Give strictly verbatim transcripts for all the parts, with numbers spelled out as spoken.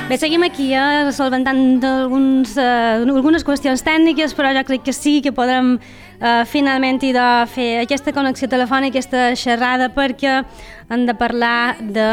Bé, seguim aquí, eh, solventant alguns, eh, algunes qüestions tècniques, però jo crec que sí que podrem eh, finalment idò fer aquesta connexió telefònica, aquesta xerrada, perquè hem de parlar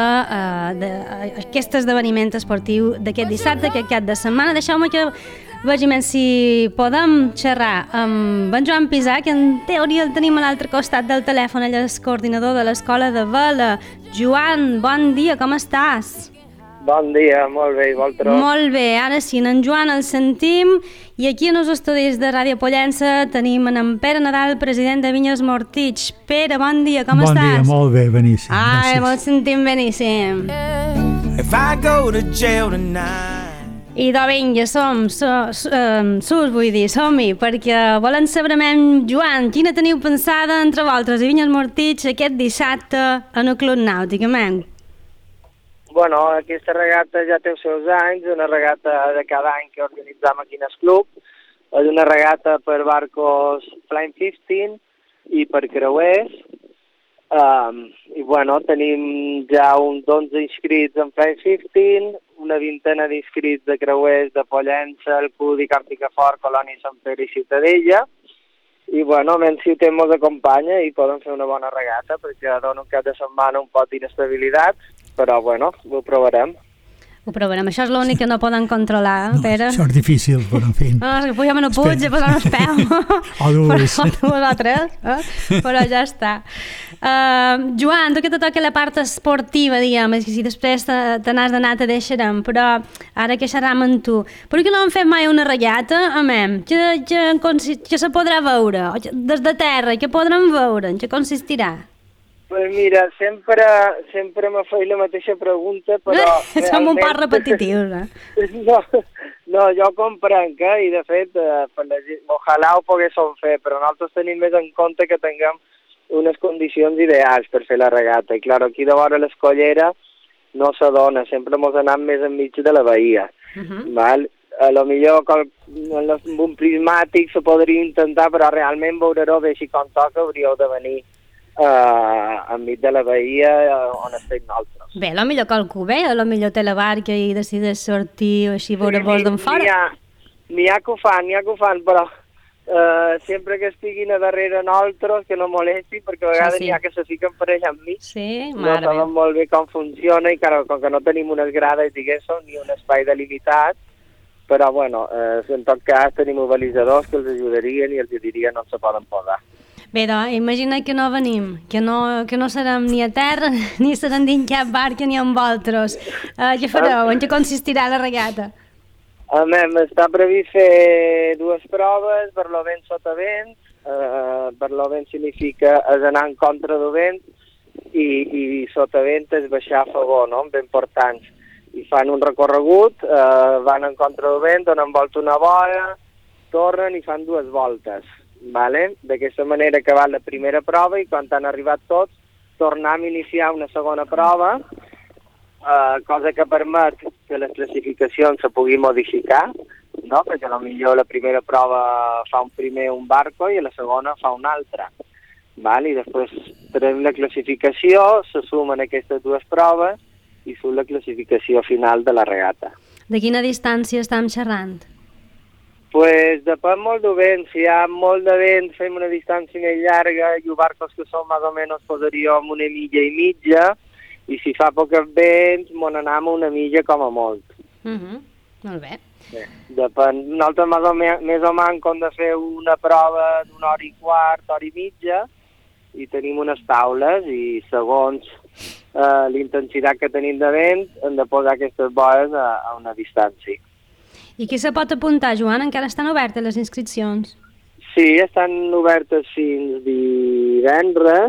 d'aquest esdeveniment esportiu d'aquest dissabte, aquest cap de setmana. Deixeu-me que vegem si podem xerrar amb en Joan Pisà, que en teoria el tenim a l'altre costat del telèfon. Ell és coordinador de l'Escola de Vela. Joan, bon dia, com estàs? Bon dia, molt bé, i vosaltres? Molt bé, ara sí, en Joan el sentim, i aquí en els estudis de Ràdio Pollença tenim en Pere Nadal, president de Vinyes Mortitx. Pere, bon dia, com bon estàs? Bon dia, molt bé, beníssim. Ah, molt sentim beníssim. If I go to jail tonight. I de vinga, som, so, so, um, sus, vull dir, som-hi, perquè volem saber, Joan, quina teniu pensada entre vosaltres i Vinyes Mortitx aquest dissabte en el Club Nàutic, amén? Bueno, aquesta regata ja té els seus anys, una regata de cada any que organitzam aquí en el club. És una regata per barcos Flying quinze i per creuers. Um, I bueno, tenim ja uns onze inscrits en Flying quinze, una vintena d'inscrits de creuers de Pollença, el Cudi, Camp Picafort, Colònia, Sant Pere i Ciutadella. I bueno, menys si el temps ens acompanya i podem fer una bona regata, perquè dona un cap de setmana un pot d'inestabilitat, però bueno, ho provarem. Ho provarem, això és l'únic que no poden controlar, no, Pere. Això és difícil, però en fi. No, és que pugem en el puig i posem els peus. O dues. Però vosaltres, eh? Però ja està. Uh, Joan, tu que te toca la part esportiva, diguem, i si després te, te n'has d'anar te deixarem, però ara que xerram amb tu. Però que no hem fet mai una regata, amem, que, que, que se podrà veure, des de terra, que podrem veure, en què consistirà? Pues mira, sempre, sempre me feia la mateixa pregunta, però... Som un poc repetitius, eh? No, no, jo comprenc, eh? I de fet, eh, per la gent, ojalà ho poguéssim fer, però nosaltres tenim més en compte que tinguem unes condicions ideals per fer la regata. I clar, aquí de vora l'escollera no s'adona, sempre mos anem més enmig de la bahia. Uh -huh. Val? A lo millor amb un prismàtic se podria intentar, però realment veureu bé si com toca hauríeu de venir Uh, enmig de la bahia uh, on estem nosaltres. Bé, a lo millor qualcú ve, a lo millor té la barca i decideix sortir o així veure vos d'en fora. N'hi ha, n'hi ha que ho fan, n'hi ha que ho fan, però uh, sempre que estiguin a darrere nosaltres que no molestin, perquè a vegades sí, sí. n'hi ha que se fiquen per allà amb mi. Sí, no sabem molt bé com funciona i clar, com que no tenim unes grades, diguéssim, ni un espai delimitat, però bueno, uh, en tot cas tenim mobilitzadors que els ajudarien i els dirien on se poden posar. Bé, doncs, imagina que no venim, que no, que no serem ni a terra, ni serem dins cap barca, ni amb vosaltres. Uh, què fareu? En què consistirà la regata? A més, està previst fer dues proves, per lo vent sota vent. Uh, per lo vent significa és anar en contra del vent i, i sota vent és baixar a favor, no? Ben portants. I fan un recorregut, uh, van en contra del vent, donen volta una boia, tornen i fan dues voltes. Vale? D'aquesta manera que va la primera prova i quan han arribat tots tornem a iniciar una segona prova, eh, cosa que permet que les classificacions se puguin modificar, no? Perquè potser la primera prova fa un primer un barco i la segona fa un altre. Vale? I després tenim la classificació, se sumen aquestes dues proves i surt la classificació final de la regata. De quina distància estem xerrant? Pues depèn molt de vent. Si hi ha molt de vent fem una distància més llarga i els barcos que són més o menys posaríem una milla i mitja i si fa poc vent m'ho anem una milla com a molt. Uh -huh. Molt bé. Sí. Depèn. Nosaltres més o, me, més o menys hem de fer una prova d'una hora i quart, hora i mitja i tenim unes taules i segons eh, l'intensitat que tenim de vent hem de posar aquestes boies a, a una distància. I qui se pot apuntar, Joan? Encara estan obertes les inscripcions? Sí, estan obertes fins divendres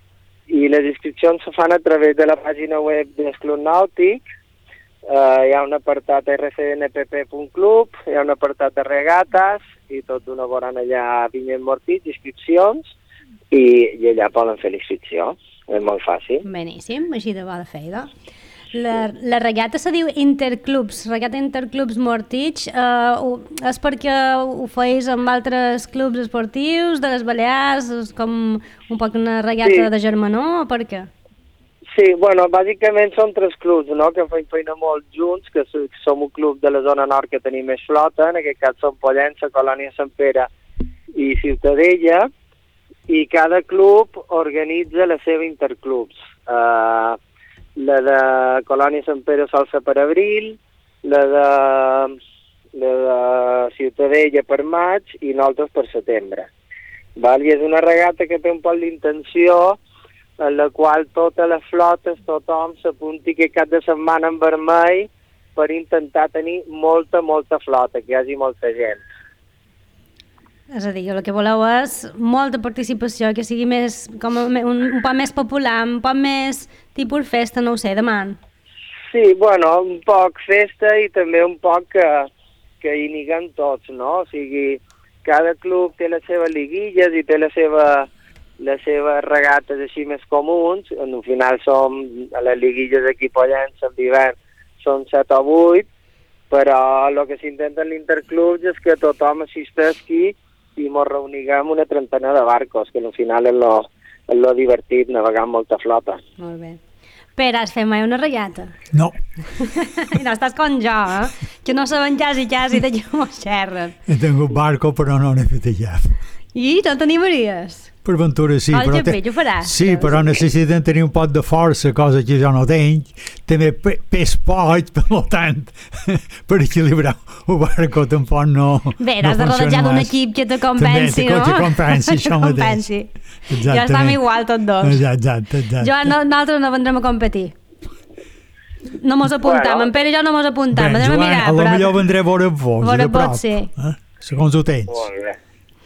i les inscripcions se fan a través de la pàgina web del Club Nàutic. Uh, hi ha un apartat r c n p p punt club, hi ha un apartat de regates i tot una veuran allà Vinyes Mortitx, inscripcions i, i allà poden fer l'inscripció. És molt fàcil. Beníssim, així de bona feina. La, la regata se diu Interclubs, regata Interclubs Mortitx, uh, és perquè ho feis amb altres clubs esportius de les Balears, és com un poc una regata sí. de germanor o per què? Sí, bueno, bàsicament són tres clubs, no?, que fem feina molt junts, que som un club de la zona nord que tenim més flota, en aquest cas som Pollença, Colònia Sant Pere i Ciutadella, i cada club organitza la seva interclubs. Uh, la de Colònia Sant Pere sol ser per abril, la de, la de Ciutadella per maig i nosaltres per setembre. Val? I és una regata que té un poc d'intenció en la qual totes les flotes, tothom s'apunti que cap de setmana en vermell per intentar tenir molta, molta flota, que hi hagi molta gent. És a dir, el que voleu és molta participació, que sigui més, com un, un poc més popular, un poc més tipus festa, no ho sé, demà. Sí, bueno, un poc festa i també un poc que, que hi niguem tots, no? O sigui, cada club té les seves liguilles i té la seva... les seves regates així més comuns, en un final som a les liguilles aquí Pollença en d'hivern són set o vuit, però el que s'intenta en l'interclub és que tothom assisteixi i ens reuniguem una trentena de barcos, que al final és lo, és lo divertit, navegar amb molta flota. Molt bé. Pere, has fet mai una regata? No. No, estàs com jo, eh? Que no saben quasi quasi de què m'ho xerren. He tingut barco, però no n'he fet allà. I no t'animaries? Per ventura sí, el però, G P, ho faràs, sí, doncs. però necessiten tenir un pot de força, cosa que jo no tinc, també pe pes poc, per tant, per equilibrar un barco tampoc no Bé, no has de rodejar d'un equip que te compensi, també, no? que compensi, això mateix. Compensi. Ja estem igual tots dos. Exacte, exacte. Jo, no, nosaltres no vendrem a competir. No mos apuntam, Bueno. en Pere i jo no mos apuntam, Bé, vendrem a Joan, mirar. a lo però... millor vendré a veure vos, Veure de prop, pot ser. eh? Segons ho tens. Molt bé.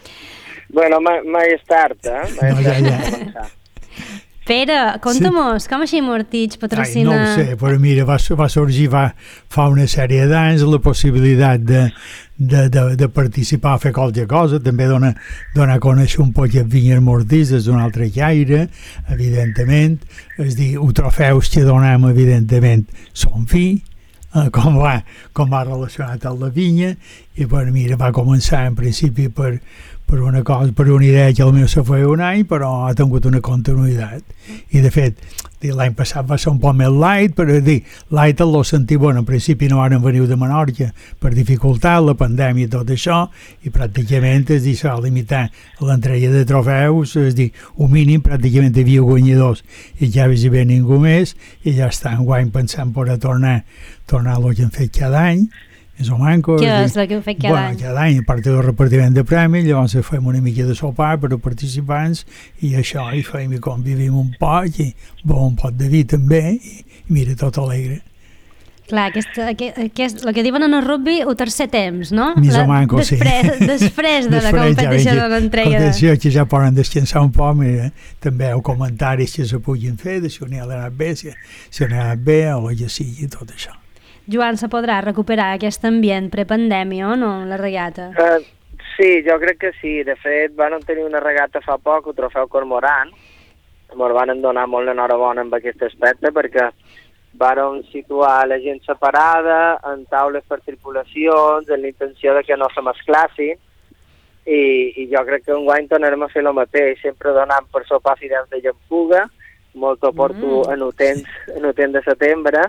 Bueno, mai, mai és tard, eh? Mai No, és ja, tard ja. per començar. Pere, conta-mos, com així Mortitx Ai, patrocina... no ho sé, però mira, va, va sorgir va, fa una sèrie d'anys la possibilitat de, de, de, de participar a fer qualque cosa, també dona, dona a conèixer un poc les vinyes Mortitx des d'un altre caire, evidentment, és dir, els trofeus que donem, evidentment, són fi, eh, com, va, com va relacionat amb la vinya, i bueno, mira, va començar en principi per, per una cosa, per una idea que potser se feia un any, però ha tingut una continuïtat. I de fet, l'any passat va ser un poc més light, però dir, light en el sentit, bueno, en principi no van venir de Menorca per dificultat, la pandèmia i tot això, i pràcticament es dir, s'ha limitat l'entrega de trofeus, és dir, un mínim pràcticament hi havia guanyadors i ja hi havia ningú més, i ja està enguany pensant per a tornar, tornar el que hem fet cada any, és o manco. Què és és el que heu fet cada bueno, any? cada any, a part del repartiment de premis, llavors fem una mica de sopar per a participants i això, i fem i convivim un poc i bo un pot de vi també i, i mira, tot alegre. Clar, aquest, aquest, aquest, el que diuen en el rugby, el tercer temps, no? Més o manco, sí. Després, després de la Després, competició ja, de l'entrega. De... Competició que ja poden descansar un poc, mira, també heu comentaris que se puguin fer, de si on hi ha anat bé, si, si on hi ha anat bé o el que sigui, tot això. Joan, se podrà recuperar aquest ambient prepandèmia o no, la regata? Uh, sí, jo crec que sí. De fet, van tenir una regata fa poc, el trofeu Cormoran. Ens van donar molt l'enhorabona amb aquest aspecte perquè van situar la gent separada en taules per tripulacions, amb la intenció de que no se mesclassin, i, i jo crec que enguany tornarem a fer el mateix, sempre donant per sopar fidels de llampuga, molt ho porto mm. en el temps, en el temps de setembre,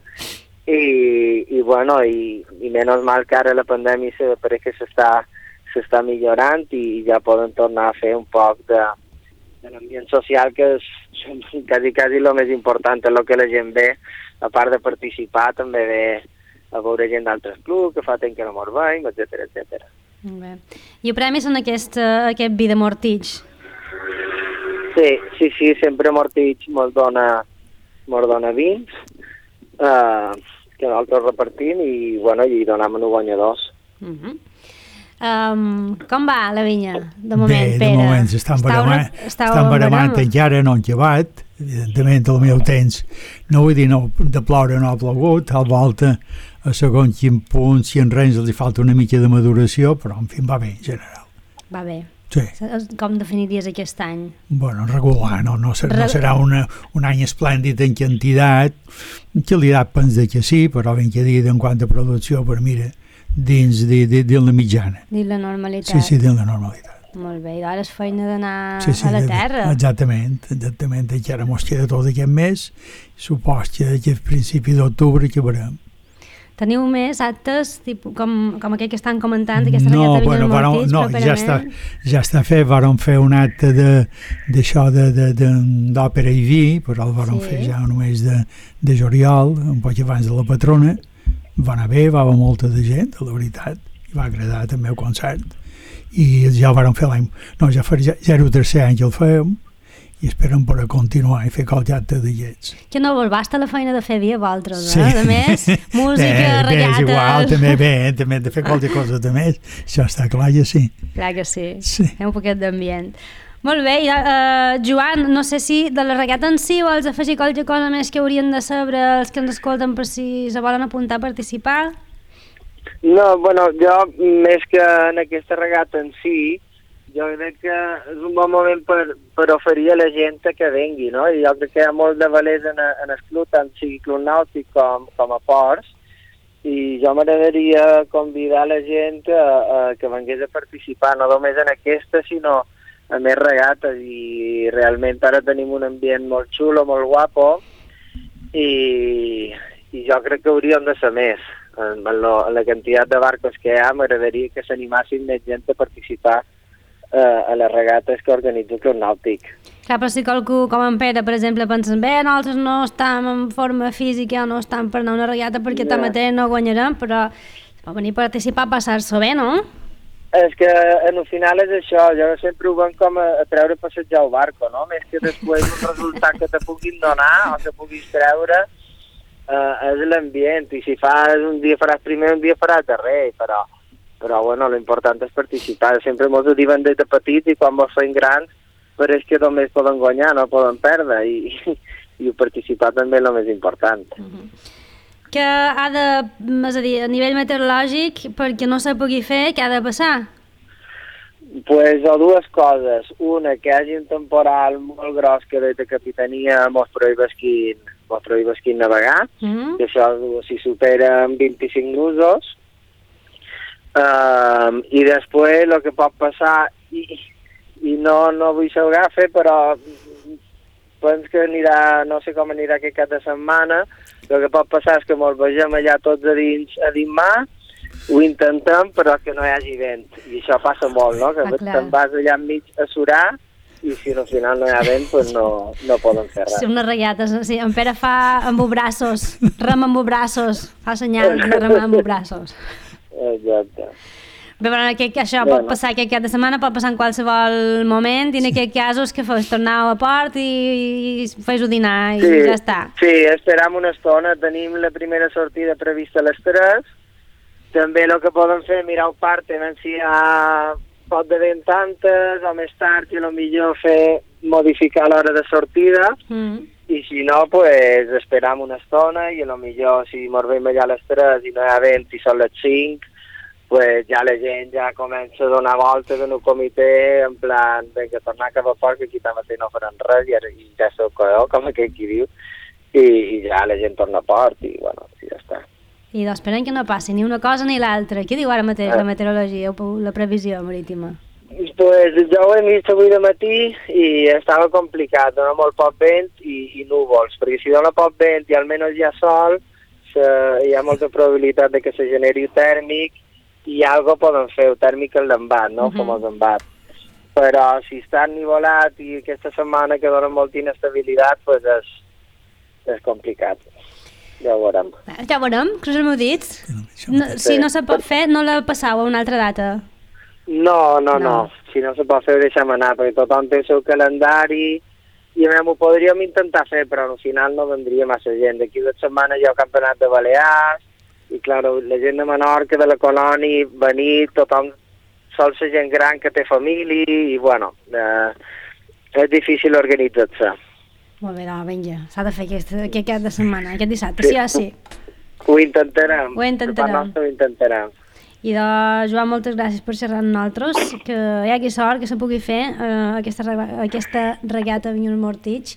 i, i bueno, i, i menys mal que ara la pandèmia se pareix que s'està s'està millorant i ja poden tornar a fer un poc de, de l'ambient social, que és quasi, quasi el més important, és el que la gent ve, a part de participar, també ve a veure gent d'altres clubs, que fa temps que no mos veiem, etcètera, etcètera. Bé. I el premi són aquest, aquest vi de Mortitx? Sí, sí, sí, sempre Mortitx mos dona, mos dona vins, eh, que nosaltres repartim i, bueno, i donem a guanyadors. Uh -huh. um, com va la vinya, de moment, Bé, Pere? de moment estan baramant, estan baramant encara no han llevat, evidentment el meu temps, no vull dir no, de ploure no ha plogut, al volta a segons quin punt, si en res els falta una mica de maduració, però en fi va bé en general. Va bé. Sí. Com definiries aquest any? Bueno, regular, no, no, serà, Re... no serà una, un any esplèndid en quantitat, en qualitat penso que sí, però ben que dir en quant a producció, però mira, dins de, de, de la mitjana. Dins la normalitat. Sí, sí, dins la normalitat. Molt bé, i ara és feina d'anar sí, sí, a la terra. Exactament, exactament. Encara mos queda tot aquest mes, supos que aquest principi d'octubre que veurem. Teniu més actes, tipus, com, com aquell que estan comentant, aquesta no, regata bueno, Vinyes varem, Mortits, no, ja està, ja està fet, vàrem fer un acte d'això d'òpera i vi, però el vàrem sí. fer ja només de, de juliol, un poc abans de la patrona, va anar bé, va haver molta de gent, la veritat, i va agradar també el concert, i ja ho vàrem fer l'any, no, ja fa zero tercer any que el fèiem, i esperem per a continuar i fer qualque acte de llets. Que no vos basta la feina de fer vi a vosaltres, sí. eh? A més, música, bé, regates... Bé, és igual, també bé, també hem de fer qualque cosa de més, això està clar, ja sí. Clar que sí, sí. Hi ha un poquet d'ambient. Molt bé, i, uh, Joan, no sé si de la regata en si vols afegir qualque cosa més que haurien de saber els que ens escolten per si se volen apuntar a participar? No, bueno, jo, més que en aquesta regata en si, jo crec que és un bon moment per, per oferir a la gent que vengui, no? I jo crec que hi ha molt de valers en, en el club, tant sigui club nàutic com, com a ports, i jo m'agradaria convidar la gent a, a que vengués a participar, no només en aquesta, sinó a més regates, i realment ara tenim un ambient molt xulo, molt guapo, i, i jo crec que hauríem de ser més. En, en, lo, en la quantitat de barcos que hi ha, m'agradaria que s'animassin més gent a participar a les regates que organitza el Club Nàutic. Clar, però si qualcú com en Pere, per exemple, pensen bé, nosaltres no estem en forma física o no estem per anar a una regata perquè yeah. tanmateix no guanyarem, però pot venir a participar a passar-s'ho bé, no? És que en el final és això, jo sempre ho ven com a, a treure a passejar el barco, no? Més que després un resultat que te puguin donar o que puguis treure eh, és l'ambient, i si fas un dia faràs primer, un dia faràs darrer, però però bueno, l'important és participar. Sempre mos ho diuen des de petits i quan mos feim grans, però és que només poden guanyar, no poden perdre, i, i participar també és el més important. Uh-huh. Que ha de, és a dir, a nivell meteorològic, perquè no se pugui fer, què ha de passar? Pues o dues coses. Una, que hi hagi un temporal molt gros que des de Capitania mos prohibesquin, mos prohibesquin navegar, uh-huh. que això si supera vint-i-cinc nusos. Um, i després el que pot passar, i, i no, no vull ser gafe, però penso que anirà, no sé com anirà aquest cap de setmana, el que pot passar és que ens vegem allà tots a dins, a dins mar, ho intentem, però que no hi hagi vent, i això passa molt, no? Que ah, te'n vas allà enmig a surar, i si al final no hi ha vent, doncs no, no poden fer res. Sí, unes regates, sí. En Pere fa amb braços, rema amb braços, fa senyal de remar amb braços. Exacte. Bé, però aquest, això bueno. pot passar aquest cap de setmana, pot passar en qualsevol moment, i en aquests casos que fos tornar a port i, i fes-ho dinar i sí, ja està. Sí, esperam una estona, tenim la primera sortida prevista a les tres, també el que poden fer mirar el part, a si hi ha pot de vent tantes o més tard, i millor fer modificar l'hora de sortida, mm. i si no, pues esperam una estona, i a lo millor si mos veiem allà a les tres i no hi ha vent i són les cinc, pues ja la gent ja comença a donar voltes en un comitè, en plan, que tornar cap a fort, que aquí també no faran res, i, i ja sou coeu, com aquell qui diu, i, i ja la gent torna a port, i bueno, ja està. I doncs esperem que no passi ni una cosa ni l'altra. Què diu ara mateix eh. la meteorologia, la previsió marítima? Pues jo ho he vist avui de matí i estava complicat, dona molt poc vent i, i núvols, perquè si dona poc vent i almenys hi ha sol, se, hi ha molta probabilitat de que se generi un tèrmic, i algo poden fer, un tèrmic al l'embat, no? Uh-huh. Com el d'embat. Però si està ennivolat i aquesta setmana que dona molta inestabilitat, pues és, és complicat. Ja ho veurem. Ja ho veurem, crucem els dits. No, si no se pot fer, no la passau a una altra data. No, no, no, no. Si no se pot fer, ho deixem anar, perquè tothom té el seu calendari, i a mi ho podríem intentar fer, però al final no vendria massa gent. D'aquí dues setmanes hi ha el campionat de Balears, i clar, la gent de Menorca, de la colònia, venir, tothom, sol ser gent gran que té família, i bueno, eh, és difícil organitzar-se. Molt bé, no, vinga, s'ha de fer aquest, aquest cap de setmana, aquest dissabte, sí, sí o sí. Ho intentarem. Ho intentarem. Per nostre ho intentarem. I de Joan, moltes gràcies per xerrar amb nosaltres, que hi hagi sort que se pugui fer eh, aquesta, aquesta regata Vinyes Mortits.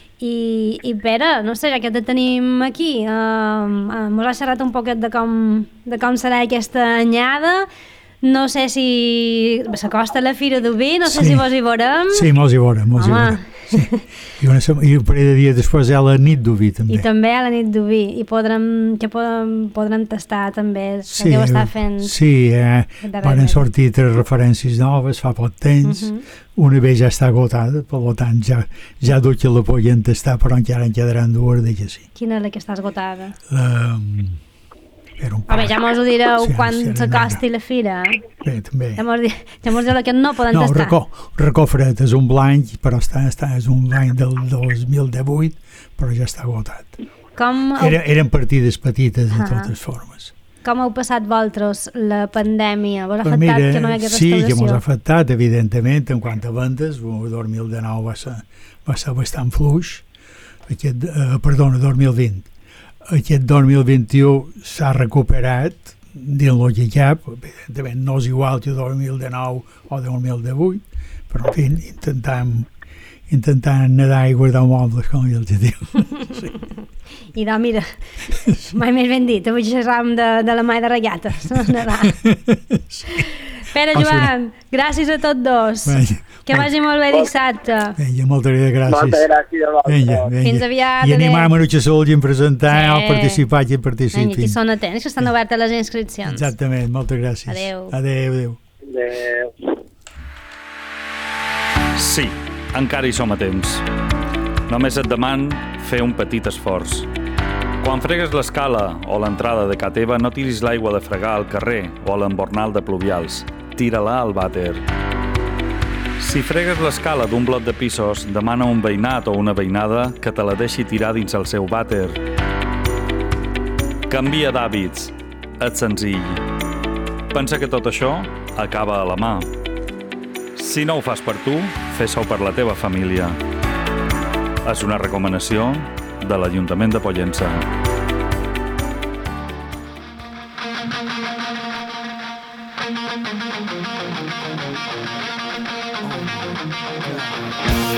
I, i Pere, no sé, ja que te tenim aquí, eh, eh, mos has xerrat un poquet de com, de com serà aquesta anyada, no sé si s'acosta la Fira d'Oví, no sé Sí. si vos hi veurem. Sí, mos hi veurem, mos hi Home. veurem. Sí. I, una, sema- I un parell de dies després hi ha la nit d'Oví, també. I també a la nit d'Oví, i podrem, que podrem, podrem tastar també, Sí, que ho està fent. sí eh, darrere. van sortir tres referències noves fa poc temps. Mhm. Una vez ja està agotada, per tant ja, ja duc que la podien tastar, però encara en quedaran dues de que sí. Quina és la que està esgotada? La, era un Home, ja mos ho direu Sí, quan sí, era s'acosti la fira. Bé, també. Ja mos, di, ja mos direu que no poden No, tastar. racó, racó fred és un blanc, però està, està, és un blanc del dos mil divuit, però ja està agotat. Com heu, Era, eren partides petites, de Ah. totes formes. com heu passat vosaltres la pandèmia? Vos ha Pues afectat mira, que no hi hagués sí, que restauració? mos ha afectat, evidentment, en quant a vendes. El dos mil dinou va ser, va ser bastant fluix. Aquest, eh, perdona, dos mil vint. Aquest dos mil vint-i-u s'ha recuperat dins el que cap. Evidentment no és igual que dos mil dinou o dos mil divuit, però en fi, intentam, intentant nedar i guardar mobles, com jo els diu. I doncs, mira, mai més ben dit, avui xerràvem de, de la mà de rallates. Pere, O sigui, Joan, gràcies a tots dos. Vinga, Que vagi molt bé dissabte. vinga, moltes gràcies. Moltes gràcies a vosaltres. Vinga, vinga. Fins aviat, I adéu. animam-nos que s'ulguin presentar Sí. o participar, que Vinga, participin. aquí són atents, que estan obertes les inscripcions. Exactament, moltes gràcies. Adéu. Adéu, adéu. Adéu. Sí, encara hi som a temps. Només et deman fer un petit esforç. Quan fregues l'escala o l'entrada de ca teva, no tiris l'aigua de fregar al carrer o a l'embornal de pluvials. Tira-la al vàter. Si fregues l'escala d'un bloc de pisos, demana a un veïnat o una veïnada que te la deixi tirar dins el seu vàter. Canvia d'hàbits. És senzill. Pensa que tot això acaba a la mà. Si no ho fas per tu, fes-ho per la teva família. És una recomanació de l'Ajuntament de Pollença. Oh, God.